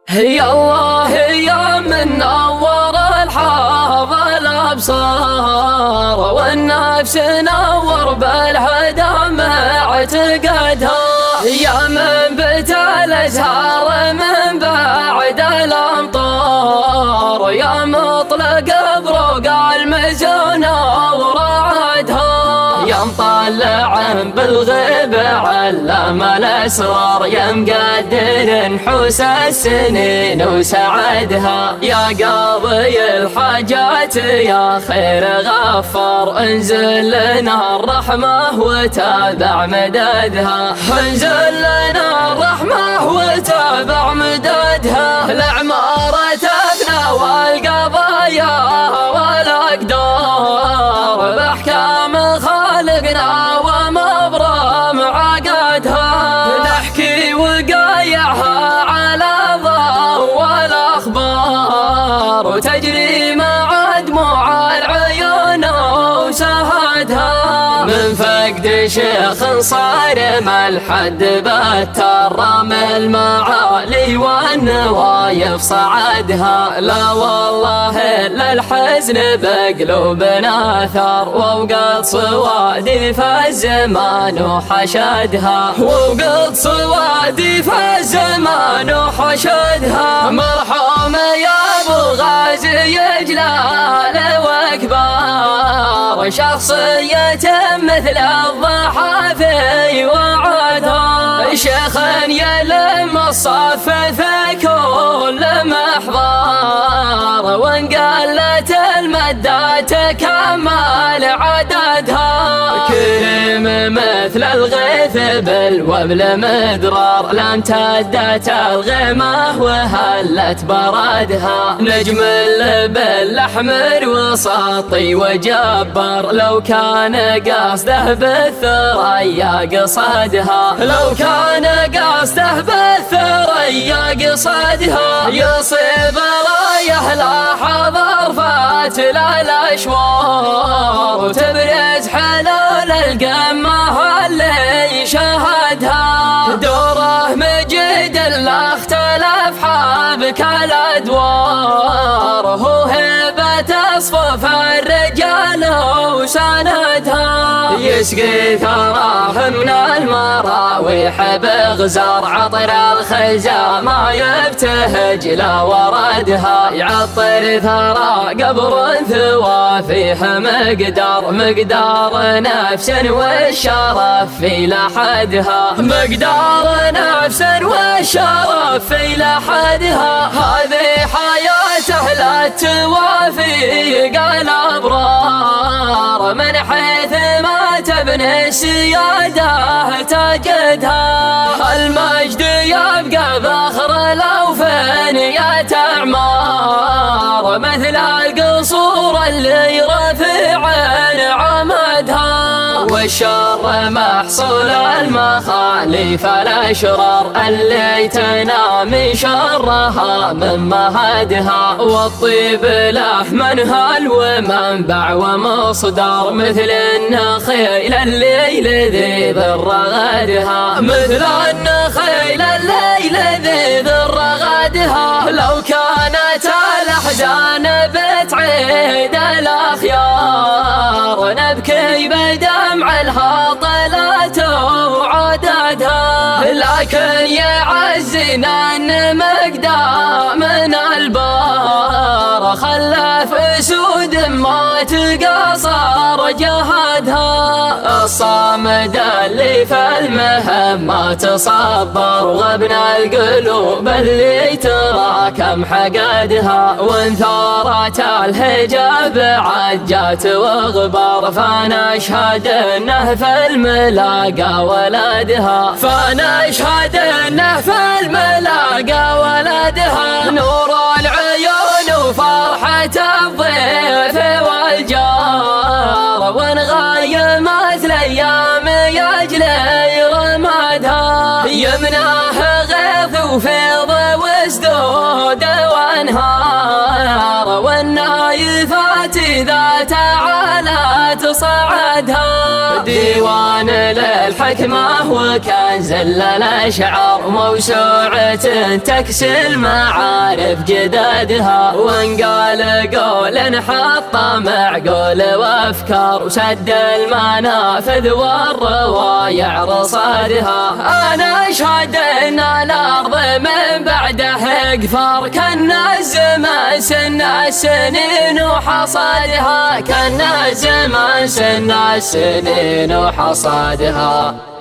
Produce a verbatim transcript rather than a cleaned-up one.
يا الله يا من نور الحظ الأبصار، والنفس نور بالهدى مع اعتقادها. يا من بت الأزهار من بعد الأمطار، يا مطلق بروق المزونة ورعدها. يا مطلع بالغيب علام الأسرار، يا مقدر نحوس السنين وسعدها. يا قاضي الحاجات يا خير غفار، انزل لنا الرحمة وتابع مددها. انزل لنا الرحمة وتابع مددها. الأعمار تفنى والقضايا والأقدار، بأحكام خالقنا ومبرم عقدها. نحكي وقايعها على ضوء الأخبار، وتجري مع دموع العيون وسهدها. من فقد شيخ صارم الحد بالترم المعالي والنوايف صعدها. لا والله إلا الحزن بقلوبنا ثار، ووقت صوادي فالزمان وحشدها. ووقت صوادي فالزمان وحشدها. مرحوم يا ابو غازي جلال واكبر، شخصية مثل الضحى في وعدها. شيخ يلم الصف في كل محضر، وان قلت المدة تكمل عددها. كريم مثل الغيث بالوبل مدرار، لم تدت الغيمة وهلت بردها. نجم بالأحمر وساطي وجبر، لو كان قصده بالثريا قصدها. لو كان قصده بالثريا قصدها. يصيب رايه لاحظ رفات للأشوار، وتبرز حلال القمة اللي شهدها. دوره مجد لا اختلف حابك الأدوار، هو هبة اصفف الرجال وسندها. يسقي ثراه من المراويح بغزار، عطر الخزا ما يبتهج لا وردها. يعطر ثرى قبر ثوى فيه مقدار، مقدار نفس والشرف في لحدها. مقدار نفس والشرف في لحدها. هذه حياته لا توافق الأبرار، من حيث ما تبني السيادة تجدها. المجد يبقى فخر لو فنيت أعمار، مثل القصور اللي رفيع عمدها. والشر محصول المخالف الأشرار، اللي تنام شرها من مهدها. والطيب له منهل ومنبع ومصدر، مثل النخيل الليل ذي بالرغدها. مثل النخيل الليل ذي بالرغدها. لو كانت الأحزان بتعيد الأخيار، نبكي بدمع الهاطلات وعددها. لكن يعزنا أن مقدام من البار، خلف أسود ما تقصر جهدها. الصامد اللي في المهمات تصبر، وغبنا القلوب اللي تراكم حقدها. وانثارت الهجاب عجات وغبار، فنشهد انه في الملاقى ولدها. فنشهد انه في الملاقى ولدها. نور العيون وفرحة الضيف والجار، ونغيمت الايام يجلي رمادها. يمناه غيث وفيض واسدود وانهار، والنايفات ذات على تصعدها. ديوان للحياة حكمة وكنز للأشعار، موسوعة تكسي المعارف جدادها، وان قال قول حط معقول وافكار، وسد المنافذ والروايع رصادها. انا اشهد ان الارض من بعده قفار، كنا الزمان سن السنين وحصادها، كنا الزمان سن السنين وحصادها.